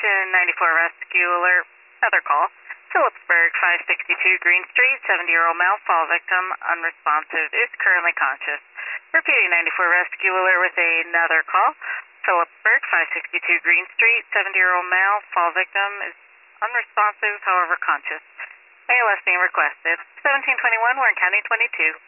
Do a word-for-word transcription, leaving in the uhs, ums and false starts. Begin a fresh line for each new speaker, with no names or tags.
Repeating ninety-four rescue alert. Another call. Phillipsburg, five sixty-two Green Street, seventy-year-old male fall victim, unresponsive, is currently conscious. Repeating ninety-four rescue alert with another call. Phillipsburg, five sixty-two Green Street, seventy-year-old male fall victim, is unresponsive, however conscious. A L S being requested. seventeen twenty-one, Warren County, twenty-two.